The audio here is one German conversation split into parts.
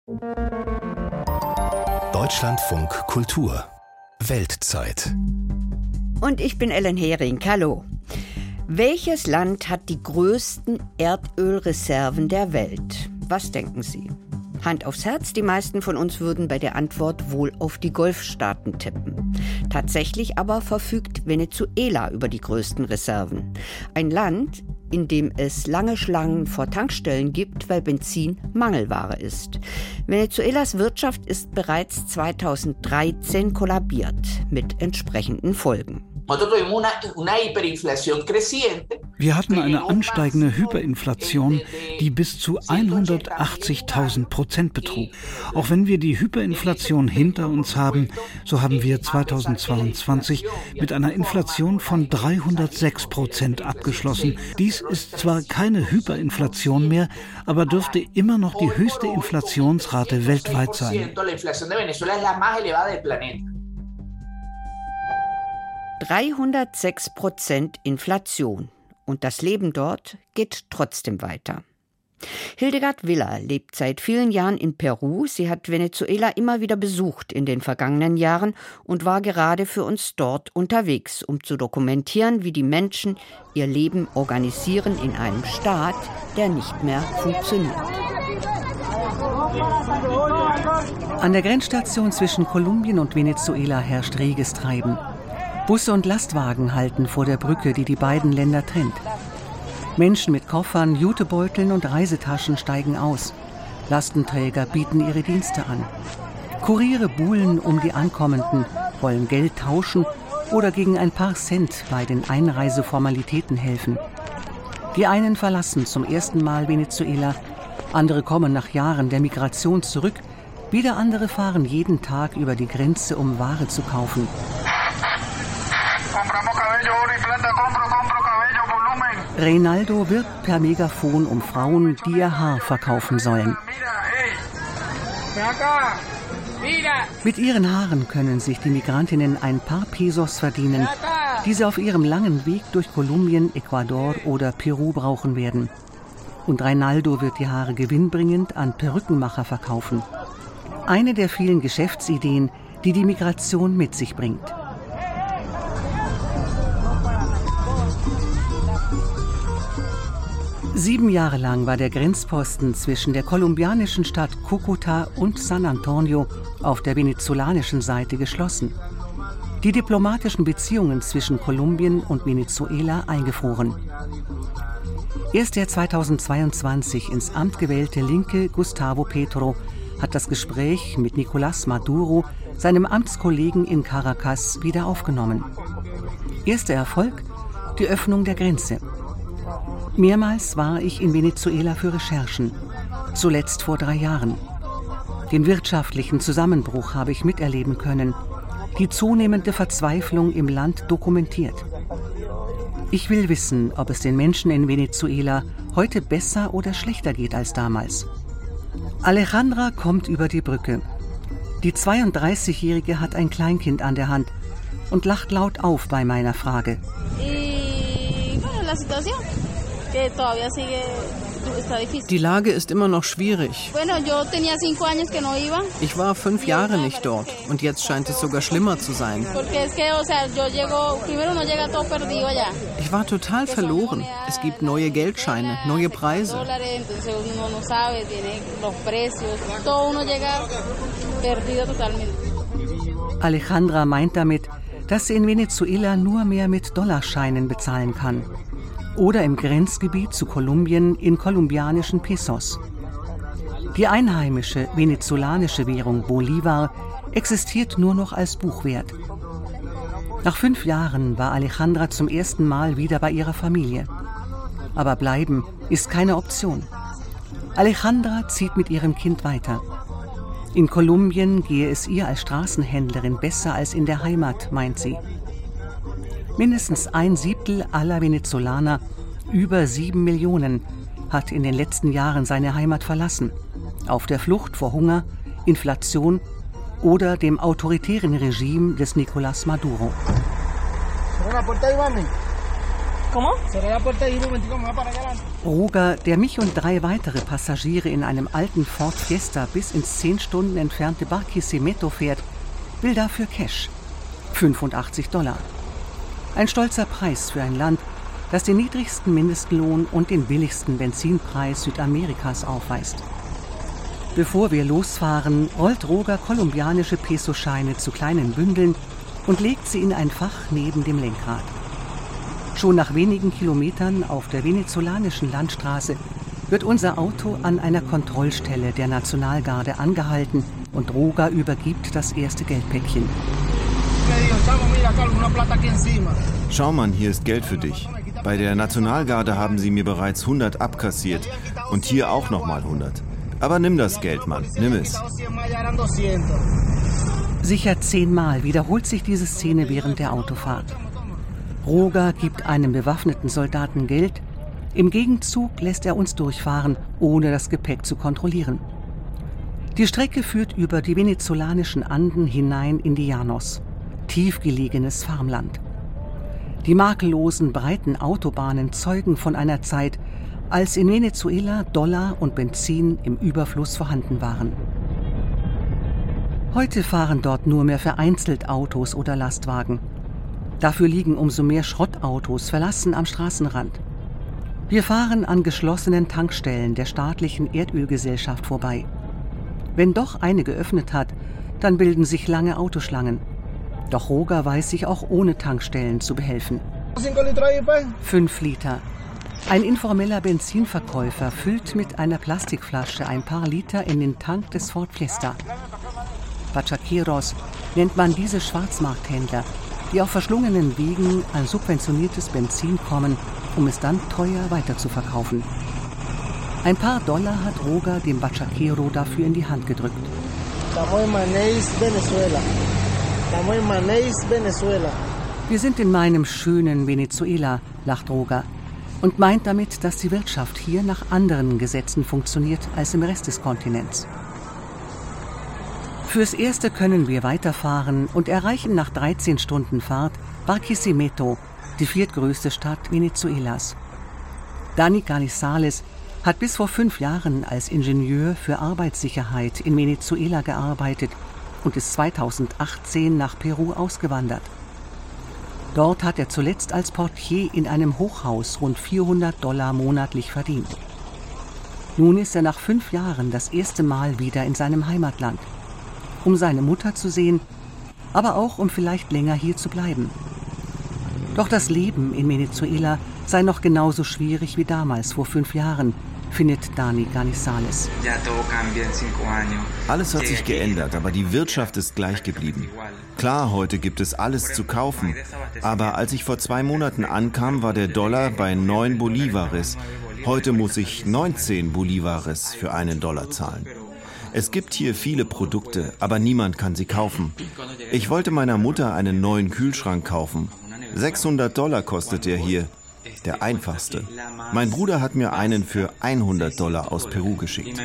Deutschlandfunk Kultur Weltzeit. Und ich bin Ellen Hering. Hallo. Welches Land hat die größten Erdölreserven der Welt? Was denken Sie? Hand aufs Herz, die meisten von uns würden bei der Antwort wohl auf die Golfstaaten tippen. Tatsächlich aber verfügt Venezuela über die größten Reserven. Ein Land, in dem es lange Schlangen vor Tankstellen gibt, weil Benzin Mangelware ist. Venezuelas Wirtschaft ist bereits 2013 kollabiert, mit entsprechenden Folgen. Wir hatten eine ansteigende Hyperinflation, die bis zu 180.000% betrug. Auch wenn wir die Hyperinflation hinter uns haben, so haben wir 2022 mit einer Inflation von 306% abgeschlossen. Dies ist zwar keine Hyperinflation mehr, aber dürfte immer noch die höchste Inflationsrate weltweit sein. 306% Inflation. Und das Leben dort geht trotzdem weiter. Hildegard Willer lebt seit vielen Jahren in Peru. Sie hat Venezuela immer wieder besucht in den vergangenen Jahren und war gerade für uns dort unterwegs, um zu dokumentieren, wie die Menschen ihr Leben organisieren in einem Staat, der nicht mehr funktioniert. An der Grenzstation zwischen Kolumbien und Venezuela herrscht reges Treiben. Busse und Lastwagen halten vor der Brücke, die die beiden Länder trennt. Menschen mit Koffern, Jutebeuteln und Reisetaschen steigen aus. Lastenträger bieten ihre Dienste an. Kuriere buhlen um die Ankommenden, wollen Geld tauschen oder gegen ein paar Cent bei den Einreiseformalitäten helfen. Die einen verlassen zum ersten Mal Venezuela, andere kommen nach Jahren der Migration zurück, wieder andere fahren jeden Tag über die Grenze, um Ware zu kaufen. Reinaldo wirbt per Megafon um Frauen, die ihr Haar verkaufen sollen. Mit ihren Haaren können sich die Migrantinnen ein paar Pesos verdienen, die sie auf ihrem langen Weg durch Kolumbien, Ecuador oder Peru brauchen werden. Und Reinaldo wird die Haare gewinnbringend an Perückenmacher verkaufen. Eine der vielen Geschäftsideen, die die Migration mit sich bringt. Sieben Jahre lang war der Grenzposten zwischen der kolumbianischen Stadt Cúcuta und San Antonio auf der venezolanischen Seite geschlossen. Die diplomatischen Beziehungen zwischen Kolumbien und Venezuela eingefroren. Erst der 2022 ins Amt gewählte Linke Gustavo Petro hat das Gespräch mit Nicolás Maduro, seinem Amtskollegen in Caracas, wieder aufgenommen. Erster Erfolg: die Öffnung der Grenze. Mehrmals war ich in Venezuela für Recherchen, zuletzt vor 3 Jahren. Den wirtschaftlichen Zusammenbruch habe ich miterleben können, die zunehmende Verzweiflung im Land dokumentiert. Ich will wissen, ob es den Menschen in Venezuela heute besser oder schlechter geht als damals. Alejandra kommt über die Brücke. Die 32-Jährige hat ein Kleinkind an der Hand und lacht laut auf bei meiner Frage. Die Lage ist immer noch schwierig. Ich war 5 Jahre nicht dort und jetzt scheint es sogar schlimmer zu sein. Ich war total verloren. Es gibt neue Geldscheine, neue Preise. Alejandra meint damit, dass sie in Venezuela nur mehr mit Dollarscheinen bezahlen kann. Oder im Grenzgebiet zu Kolumbien in kolumbianischen Pesos. Die einheimische venezolanische Währung Bolívar existiert nur noch als Buchwert. Nach 5 Jahren war Alejandra zum ersten Mal wieder bei ihrer Familie. Aber bleiben ist keine Option. Alejandra zieht mit ihrem Kind weiter. In Kolumbien gehe es ihr als Straßenhändlerin besser als in der Heimat, meint sie. Mindestens 1/7 aller Venezolaner, über 7 Millionen, hat in den letzten Jahren seine Heimat verlassen. Auf der Flucht vor Hunger, Inflation oder dem autoritären Regime des Nicolás Maduro. Roger, der mich und 3 weitere Passagiere in einem alten Ford Fiesta bis ins 10 Stunden entfernte Barquisimeto fährt, will dafür Cash. $85. Ein stolzer Preis für ein Land, das den niedrigsten Mindestlohn und den billigsten Benzinpreis Südamerikas aufweist. Bevor wir losfahren, rollt Roger kolumbianische Pesoscheine zu kleinen Bündeln und legt sie in ein Fach neben dem Lenkrad. Schon nach wenigen Kilometern auf der venezolanischen Landstraße wird unser Auto an einer Kontrollstelle der Nationalgarde angehalten und Roger übergibt das erste Geldpäckchen. Schau Mann, hier ist Geld für dich. Bei der Nationalgarde haben sie mir bereits 100 abkassiert und hier auch nochmal 100. Aber nimm das Geld, Mann, nimm es. Sicher 10-mal wiederholt sich diese Szene während der Autofahrt. Roger gibt einem bewaffneten Soldaten Geld, im Gegenzug lässt er uns durchfahren, ohne das Gepäck zu kontrollieren. Die Strecke führt über die venezolanischen Anden hinein in die Llanos, tiefgelegenes Farmland. Die makellosen, breiten Autobahnen zeugen von einer Zeit, als in Venezuela Dollar und Benzin im Überfluss vorhanden waren. Heute fahren dort nur mehr vereinzelt Autos oder Lastwagen. Dafür liegen umso mehr Schrottautos verlassen am Straßenrand. Wir fahren an geschlossenen Tankstellen der staatlichen Erdölgesellschaft vorbei. Wenn doch eine geöffnet hat, dann bilden sich lange Autoschlangen. Doch Roger weiß sich auch ohne Tankstellen zu behelfen. 5 Liter. Ein informeller Benzinverkäufer füllt mit einer Plastikflasche ein paar Liter in den Tank des Ford Fiesta. Bachaqueros nennt man diese Schwarzmarkthändler, die auf verschlungenen Wegen an subventioniertes Benzin kommen, um es dann teuer weiterzuverkaufen. Ein paar Dollar hat Roger dem Bachaquero dafür in die Hand gedrückt. Wir sind in meinem schönen Venezuela, lacht Roger und meint damit, dass die Wirtschaft hier nach anderen Gesetzen funktioniert als im Rest des Kontinents. Fürs Erste können wir weiterfahren und erreichen nach 13 Stunden Fahrt Barquisimeto, die 4. größte Stadt Venezuelas. Dani Canizales hat bis vor 5 Jahren als Ingenieur für Arbeitssicherheit in Venezuela gearbeitet und ist 2018 nach Peru ausgewandert. Dort hat er zuletzt als Portier in einem Hochhaus rund $400 monatlich verdient. Nun ist er nach 5 Jahren das erste Mal wieder in seinem Heimatland, um seine Mutter zu sehen, aber auch um vielleicht länger hier zu bleiben. Doch das Leben in Venezuela sei noch genauso schwierig wie damals vor 5 Jahren, findet Dani Canizales. Alles hat sich geändert, aber die Wirtschaft ist gleich geblieben. Klar, heute gibt es alles zu kaufen, aber als ich vor 2 Monaten ankam, war der Dollar bei 9 Bolivares. Heute muss ich 19 Bolivares für $1 zahlen. Es gibt hier viele Produkte, aber niemand kann sie kaufen. Ich wollte meiner Mutter einen neuen Kühlschrank kaufen. $600 kostet der hier. Der einfachste. Mein Bruder hat mir einen für $100 aus Peru geschickt.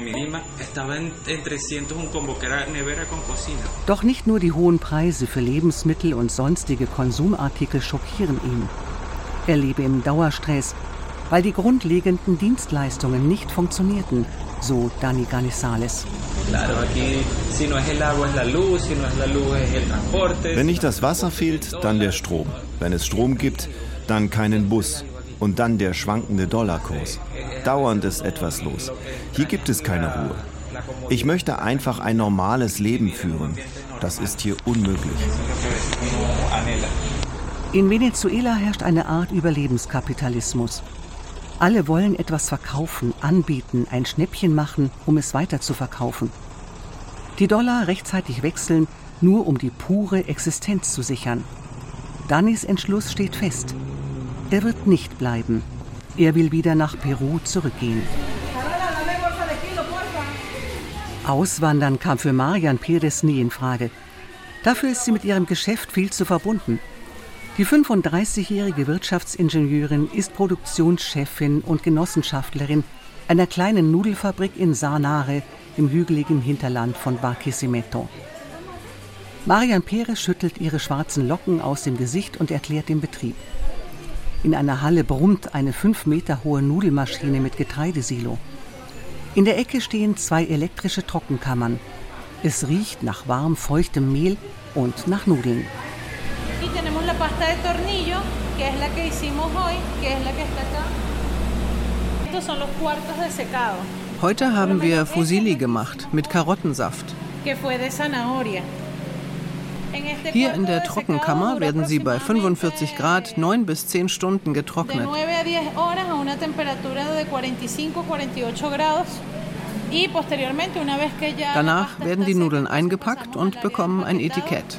Doch nicht nur die hohen Preise für Lebensmittel und sonstige Konsumartikel schockieren ihn. Er lebe im Dauerstress, weil die grundlegenden Dienstleistungen nicht funktionierten, so Dani Canizales. Wenn nicht das Wasser fehlt, dann der Strom. Wenn es Strom gibt, dann keinen Bus. Und dann der schwankende Dollarkurs. Dauernd ist etwas los. Hier gibt es keine Ruhe. Ich möchte einfach ein normales Leben führen. Das ist hier unmöglich. In Venezuela herrscht eine Art Überlebenskapitalismus. Alle wollen etwas verkaufen, anbieten, ein Schnäppchen machen, um es weiter zu verkaufen. Die Dollar rechtzeitig wechseln, nur um die pure Existenz zu sichern. Danis Entschluss steht fest. Er wird nicht bleiben. Er will wieder nach Peru zurückgehen. Auswandern kam für Marian Perez nie in Frage. Dafür ist sie mit ihrem Geschäft viel zu verbunden. Die 35-jährige Wirtschaftsingenieurin ist Produktionschefin und Genossenschaftlerin einer kleinen Nudelfabrik in Sanare im hügeligen Hinterland von Barquisimeto. Marian Perez schüttelt ihre schwarzen Locken aus dem Gesicht und erklärt den Betrieb. In einer Halle brummt eine 5 Meter hohe Nudelmaschine mit Getreidesilo. In der Ecke stehen 2 elektrische Trockenkammern. Es riecht nach warm, feuchtem Mehl und nach Nudeln. Heute haben wir Fusilli gemacht mit Karottensaft. Hier in der Trockenkammer werden sie bei 45 Grad 9 bis 10 Stunden getrocknet. Danach werden die Nudeln eingepackt und bekommen ein Etikett.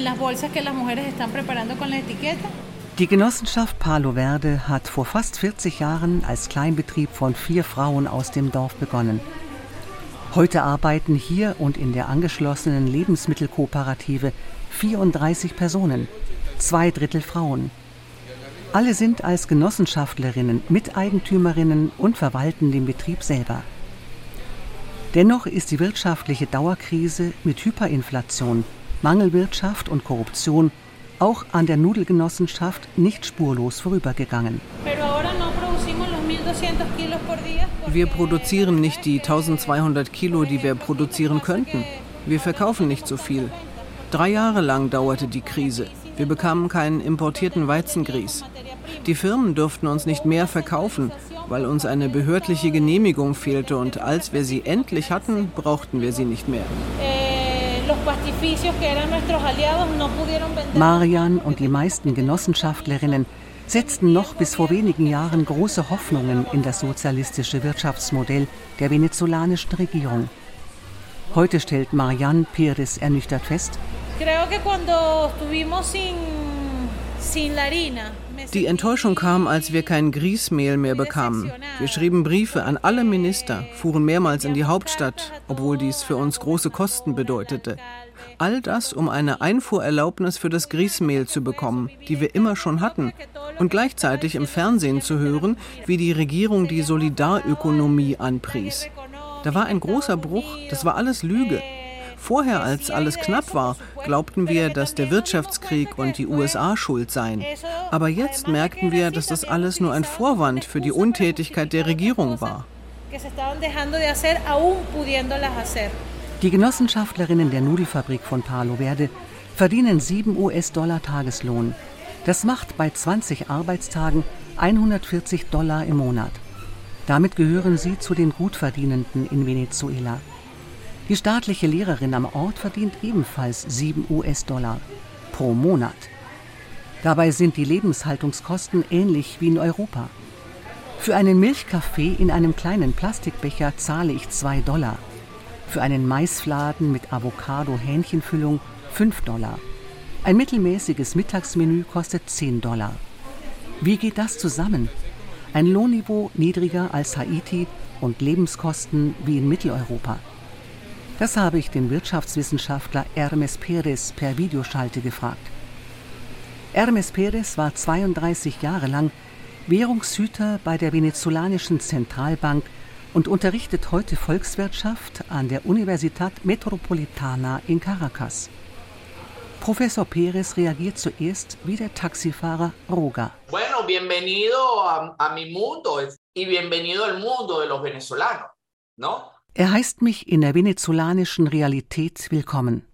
Die Genossenschaft Palo Verde hat vor fast 40 Jahren als Kleinbetrieb von 4 Frauen aus dem Dorf begonnen. Heute arbeiten hier und in der angeschlossenen Lebensmittelkooperative 34 Personen, 2/3 Frauen. Alle sind als Genossenschaftlerinnen, Miteigentümerinnen und verwalten den Betrieb selber. Dennoch ist die wirtschaftliche Dauerkrise mit Hyperinflation, Mangelwirtschaft und Korruption auch an der Nudelgenossenschaft nicht spurlos vorübergegangen. Wir produzieren nicht die 1200 Kilo, die wir produzieren könnten. Wir verkaufen nicht so viel. 3 Jahre lang dauerte die Krise. Wir bekamen keinen importierten Weizengrieß. Die Firmen durften uns nicht mehr verkaufen, weil uns eine behördliche Genehmigung fehlte, und als wir sie endlich hatten, brauchten wir sie nicht mehr. Marian und die meisten Genossenschaftlerinnen setzten noch bis vor wenigen Jahren große Hoffnungen in das sozialistische Wirtschaftsmodell der venezolanischen Regierung. Heute stellt Marian Pérez ernüchtert fest: Die Enttäuschung kam, als wir kein Grießmehl mehr bekamen. Wir schrieben Briefe an alle Minister, fuhren mehrmals in die Hauptstadt, obwohl dies für uns große Kosten bedeutete. All das, um eine Einfuhrerlaubnis für das Grießmehl zu bekommen, die wir immer schon hatten, und gleichzeitig im Fernsehen zu hören, wie die Regierung die Solidarökonomie anpries. Da war ein großer Bruch, das war alles Lüge. Vorher, als alles knapp war, glaubten wir, dass der Wirtschaftskrieg und die USA schuld seien. Aber jetzt merkten wir, dass das alles nur ein Vorwand für die Untätigkeit der Regierung war. Die Genossenschaftlerinnen der Nudelfabrik von Palo Verde verdienen $7 Tageslohn. Das macht bei 20 Arbeitstagen $140 im Monat. Damit gehören sie zu den Gutverdienenden in Venezuela. Die staatliche Lehrerin am Ort verdient ebenfalls $7 pro Monat. Dabei sind die Lebenshaltungskosten ähnlich wie in Europa. Für einen Milchkaffee in einem kleinen Plastikbecher zahle ich $2. Für einen Maisfladen mit Avocado-Hähnchenfüllung $5. Ein mittelmäßiges Mittagsmenü kostet $10. Wie geht das zusammen? Ein Lohnniveau niedriger als Haiti und Lebenskosten wie in Mitteleuropa. Das habe ich den Wirtschaftswissenschaftler Hermes Pérez per Videoschalte gefragt. Hermes Pérez war 32 Jahre lang Währungshüter bei der venezolanischen Zentralbank und unterrichtet heute Volkswirtschaft an der Universidad Metropolitana in Caracas. Professor Pérez reagiert zuerst wie der Taxifahrer Roga. Bueno, bienvenido a mi mundo y bienvenido al mundo de los venezolanos, ¿no? Er heißt mich in der venezolanischen Realität willkommen.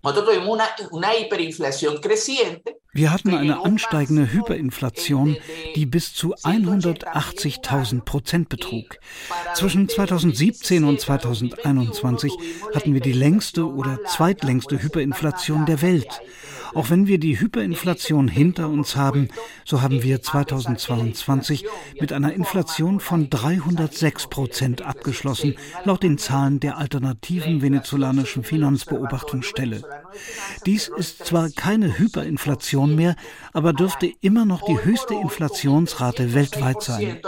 Wir hatten eine ansteigende Hyperinflation, die bis zu 180.000% betrug. Zwischen 2017 und 2021 hatten wir die längste oder zweitlängste Hyperinflation der Welt. Auch wenn wir die Hyperinflation hinter uns haben, so haben wir 2022 mit einer Inflation von 306% abgeschlossen, laut den Zahlen der alternativen venezolanischen Finanzbeobachtungsstelle. Dies ist zwar keine Hyperinflation mehr, aber dürfte immer noch die höchste Inflationsrate weltweit sein.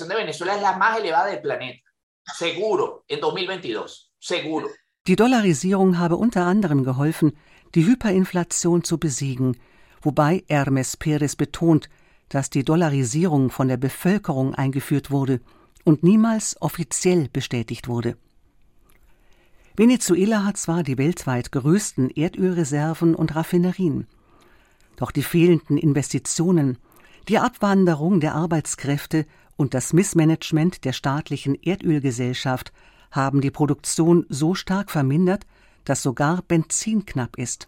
Die Dollarisierung habe unter anderem geholfen, die Hyperinflation zu besiegen, wobei Hermes Pérez betont, dass die Dollarisierung von der Bevölkerung eingeführt wurde und niemals offiziell bestätigt wurde. Venezuela hat zwar die weltweit größten Erdölreserven und Raffinerien, doch die fehlenden Investitionen, Die Abwanderung der Arbeitskräfte und das Missmanagement der staatlichen Erdölgesellschaft haben die Produktion so stark vermindert, dass sogar Benzin knapp ist.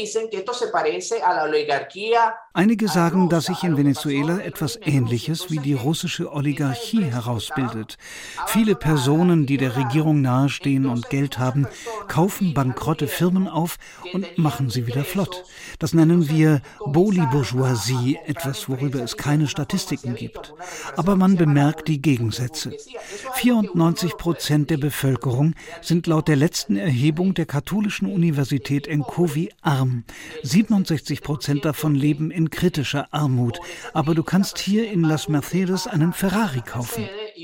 Einige sagen, dass sich in Venezuela etwas Ähnliches wie die russische Oligarchie herausbildet. Viele Personen, die der Regierung nahestehen und Geld haben, kaufen bankrotte Firmen auf und machen sie wieder flott. Das nennen wir Boli-Bourgeoisie, etwas, worüber es keine Statistiken gibt. Aber man bemerkt die Gegensätze. 94% der Bevölkerung sind laut der letzten Erhebung der katholischen Universität Encovi arm. 67% davon leben in kritischer Armut. Aber du kannst hier in Las Mercedes einen Ferrari kaufen.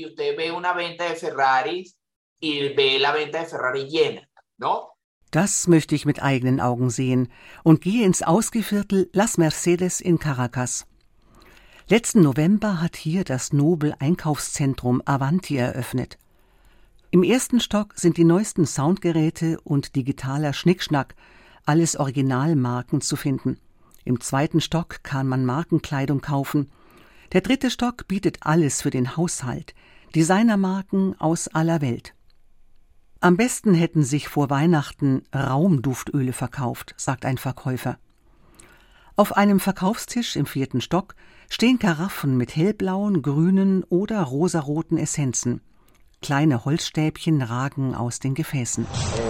Das möchte ich mit eigenen Augen sehen und gehe ins Ausgeviertel Las Mercedes in Caracas. Letzten November hat hier das Nobel-Einkaufszentrum Avanti eröffnet. Im ersten Stock sind die neuesten Soundgeräte und digitaler Schnickschnack, alles Originalmarken zu finden. Im zweiten Stock kann man Markenkleidung kaufen. Der dritte Stock bietet alles für den Haushalt, Designermarken aus aller Welt. Am besten hätten sich vor Weihnachten Raumduftöle verkauft, sagt ein Verkäufer. Auf einem Verkaufstisch im 4. Stock stehen Karaffen mit hellblauen, grünen oder rosaroten Essenzen. Kleine Holzstäbchen ragen aus den Gefäßen.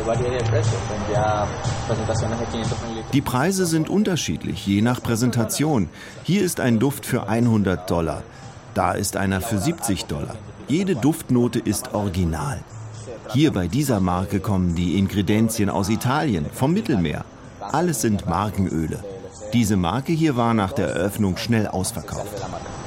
Die Preise sind unterschiedlich, je nach Präsentation. Hier ist ein Duft für $100. Da ist einer für $70. Jede Duftnote ist original. Hier bei dieser Marke kommen die Ingredienzien aus Italien, vom Mittelmeer. Alles sind Markenöle. Diese Marke hier war nach der Eröffnung schnell ausverkauft.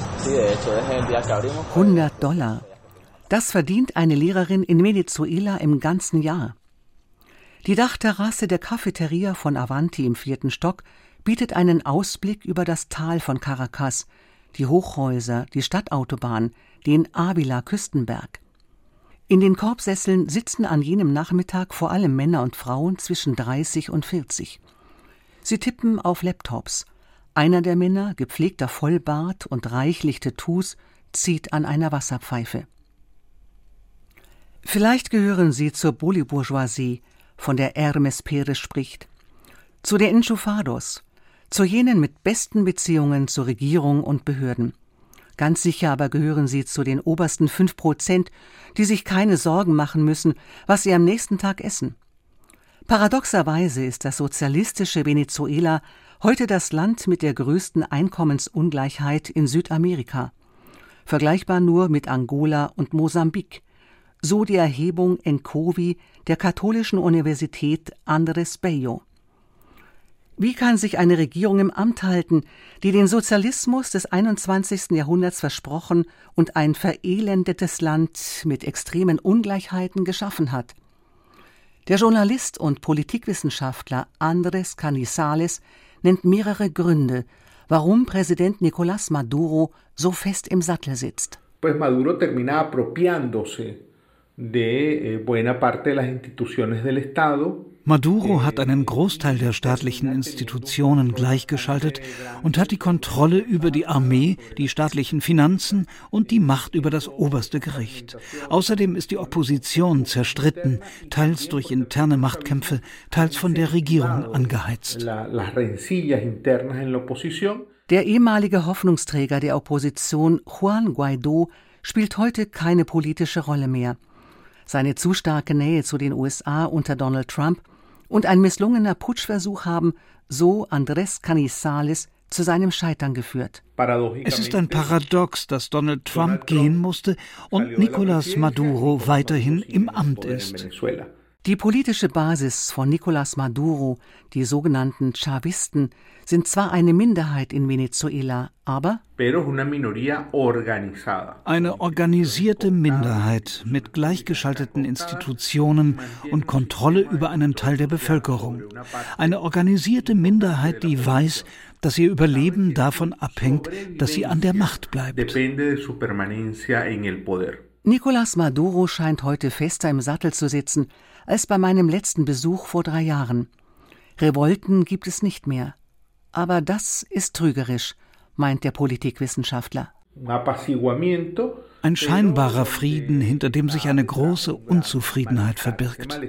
$100. Das verdient eine Lehrerin in Venezuela im ganzen Jahr. Die Dachterrasse der Cafeteria von Avanti im 4. Stock bietet einen Ausblick über das Tal von Caracas, die Hochhäuser, die Stadtautobahn, den Ávila-Küstenberg. In den Korbsesseln sitzen an jenem Nachmittag vor allem Männer und Frauen zwischen 30 und 40. Sie tippen auf Laptops. Einer der Männer, gepflegter Vollbart und reichlich Tattoos, zieht an einer Wasserpfeife. Vielleicht gehören Sie zur Boli-Bourgeoisie, von der Hermes Perez spricht, zu den Enchufados, zu jenen mit besten Beziehungen zur Regierung und Behörden. Ganz sicher aber gehören Sie zu den obersten 5%, die sich keine Sorgen machen müssen, was sie am nächsten Tag essen. Paradoxerweise ist das sozialistische Venezuela heute das Land mit der größten Einkommensungleichheit in Südamerika. Vergleichbar nur mit Angola und Mosambik. So die Erhebung Encovi der katholischen Universität Andrés Bello. Wie kann sich eine Regierung im Amt halten, die den Sozialismus des 21. Jahrhunderts versprochen und ein verelendetes Land mit extremen Ungleichheiten geschaffen hat? Der Journalist und Politikwissenschaftler Andrés Canizales nennt mehrere Gründe, warum Präsident Nicolás Maduro so fest im Sattel sitzt. Maduro termina apropiándose de buena parte de las instituciones del Estado. Maduro hat einen Großteil der staatlichen Institutionen gleichgeschaltet und hat die Kontrolle über die Armee, die staatlichen Finanzen und die Macht über das oberste Gericht. Außerdem ist die Opposition zerstritten, teils durch interne Machtkämpfe, teils von der Regierung angeheizt. Der ehemalige Hoffnungsträger der Opposition, Juan Guaidó, spielt heute keine politische Rolle mehr. Seine zu starke Nähe zu den USA unter Donald Trump und ein misslungener Putschversuch haben, so Andrés Canizales, zu seinem Scheitern geführt. Es ist ein Paradox, dass Donald Trump gehen musste und Nicolás Maduro weiterhin im Amt ist. Die politische Basis von Nicolás Maduro, die sogenannten Chavisten, sind zwar eine Minderheit in Venezuela, aber eine organisierte Minderheit mit gleichgeschalteten Institutionen und Kontrolle über einen Teil der Bevölkerung. Eine organisierte Minderheit, die weiß, dass ihr Überleben davon abhängt, dass sie an der Macht bleibt. Nicolás Maduro scheint heute fester im Sattel zu sitzen als bei meinem letzten Besuch vor 3 Jahren. Revolten gibt es nicht mehr. Aber das ist trügerisch. meint der Politikwissenschaftler. Ein scheinbarer Frieden, hinter dem sich eine große Unzufriedenheit verbirgt.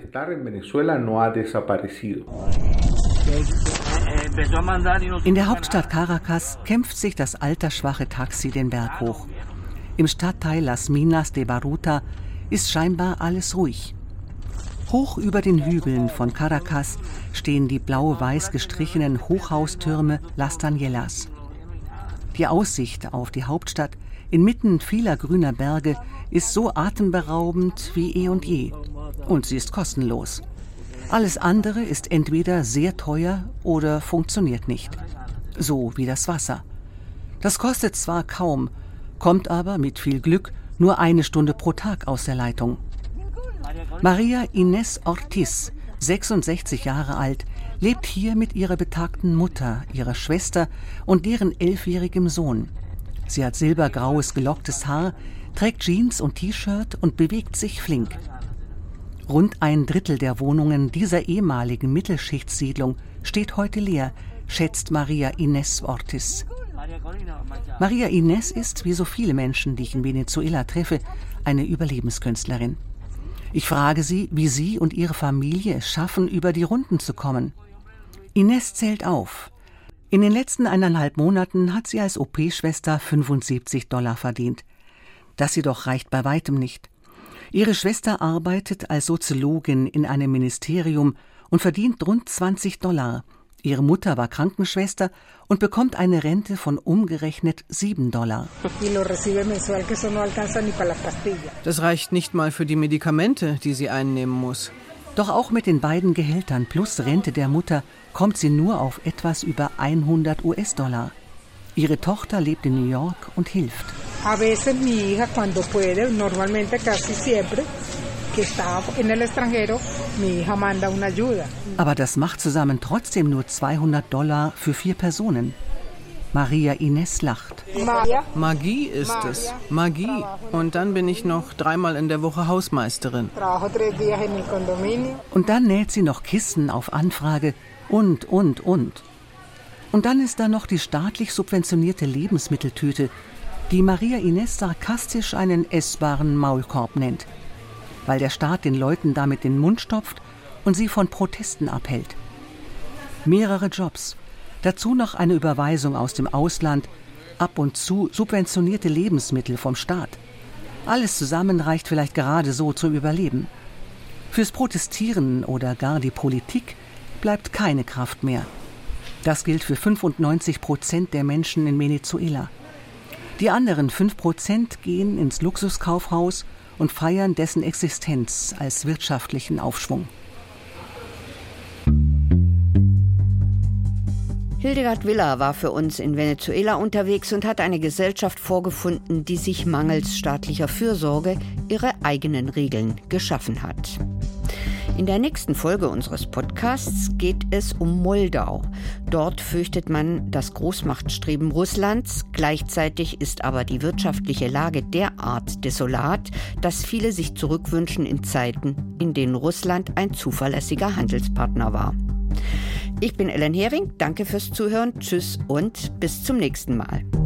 In der Hauptstadt Caracas kämpft sich das altersschwache Taxi den Berg hoch. Im Stadtteil Las Minas de Baruta ist scheinbar alles ruhig. Hoch über den Hügeln von Caracas stehen die blau-weiß gestrichenen Hochhaustürme Las Tañelas. Die Aussicht auf die Hauptstadt inmitten vieler grüner Berge ist so atemberaubend wie eh und je. Und sie ist kostenlos. Alles andere ist entweder sehr teuer oder funktioniert nicht. So wie das Wasser. Das kostet zwar kaum, kommt aber mit viel Glück nur 1 Stunde pro Tag aus der Leitung. Maria Inés Ortiz, 66 Jahre alt, lebt hier mit ihrer betagten Mutter, ihrer Schwester und deren 11-jährigem Sohn. Sie hat silbergraues, gelocktes Haar, trägt Jeans und T-Shirt und bewegt sich flink. Rund 1/3 der Wohnungen dieser ehemaligen Mittelschichtssiedlung steht heute leer, schätzt Maria Inés Ortiz. Maria Inés ist, wie so viele Menschen, die ich in Venezuela treffe, eine Überlebenskünstlerin. Ich frage sie, wie sie und ihre Familie es schaffen, über die Runden zu kommen. Inés zählt auf. In den letzten 1,5 Monaten hat sie als OP-Schwester $75 verdient. Das jedoch reicht bei weitem nicht. Ihre Schwester arbeitet als Soziologin in einem Ministerium und verdient rund $20. Ihre Mutter war Krankenschwester und bekommt eine Rente von umgerechnet $7. Das reicht nicht mal für die Medikamente, die sie einnehmen muss. Doch auch mit den beiden Gehältern plus Rente der Mutter kommt sie nur auf etwas über $100. Ihre Tochter lebt in New York und hilft. Aber das macht zusammen trotzdem nur $200 für 4 Personen. Maria Inés lacht. Magie ist es. Magie. Und dann bin ich noch 3-mal in der Woche Hausmeisterin. Und dann näht sie noch Kissen auf Anfrage und. Und dann ist da noch die staatlich subventionierte Lebensmitteltüte, die Maria Inés sarkastisch einen essbaren Maulkorb nennt, weil der Staat den Leuten damit den Mund stopft und sie von Protesten abhält. Mehrere Jobs, dazu noch eine Überweisung aus dem Ausland, ab und zu subventionierte Lebensmittel vom Staat. Alles zusammen reicht vielleicht gerade so zum Überleben. Fürs Protestieren oder gar die Politik bleibt keine Kraft mehr. Das gilt für 95% der Menschen in Venezuela. Die anderen 5% gehen ins Luxuskaufhaus und feiern dessen Existenz als wirtschaftlichen Aufschwung. Hildegard Villa war für uns in Venezuela unterwegs und hat eine Gesellschaft vorgefunden, die sich mangels staatlicher Fürsorge ihre eigenen Regeln geschaffen hat. In der nächsten Folge unseres Podcasts geht es um Moldau. Dort fürchtet man das Großmachtstreben Russlands. Gleichzeitig ist aber die wirtschaftliche Lage derart desolat, dass viele sich zurückwünschen in Zeiten, in denen Russland ein zuverlässiger Handelspartner war. Ich bin Ellen Hering, danke fürs Zuhören, tschüss und bis zum nächsten Mal.